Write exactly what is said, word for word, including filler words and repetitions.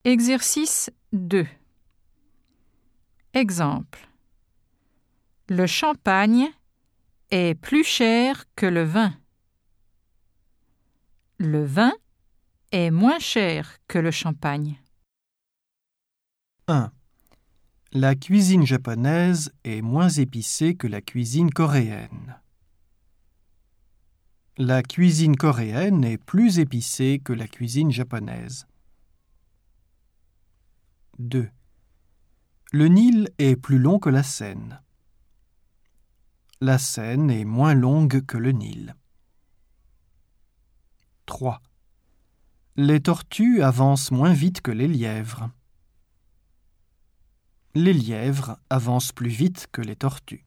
Exercice deux. Exemple. Le champagne est plus cher que le vin. Le vin est moins cher que le champagne. un. La cuisine japonaise est moins épicée que la cuisine coréenne. La cuisine coréenne est plus épicée que la cuisine japonaise. deux. Le Nil est plus long que la Seine. La Seine est moins longue que le Nil. trois. Les tortues avancent moins vite que les lièvres. Les lièvres avancent plus vite que les tortues.